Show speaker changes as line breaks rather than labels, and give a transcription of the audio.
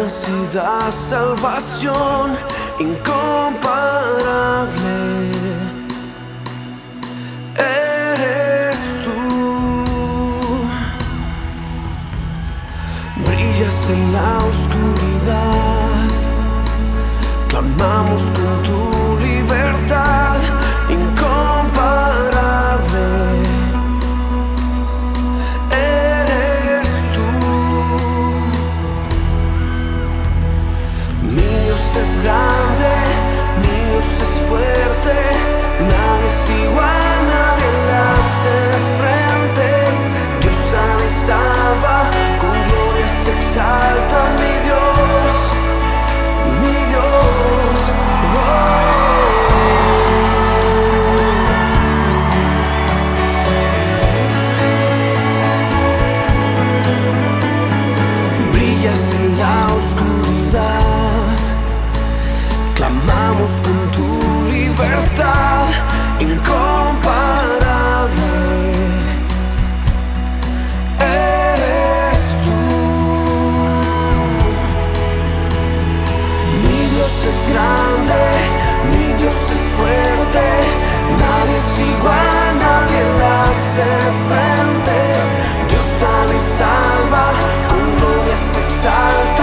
amas y das salvación incomparable. Eres tú. Brillas en la oscuridad, clamamos con tu libertad incomparable. Eres tú. Mi Dios es grande, mi Dios es fuerte, nadie es igual, nadie le hace frente. Dios sana y salva, con gloria se exalta mi Dios, mi Dios. Brillas en la oscuridad, clamamos con tu libertad incomparable. Eres tú. Mi Dios es grande, mi Dios es fuerte, nadie es igual, nadie le hace frente. Dios sana y salva, con gloria se exalta.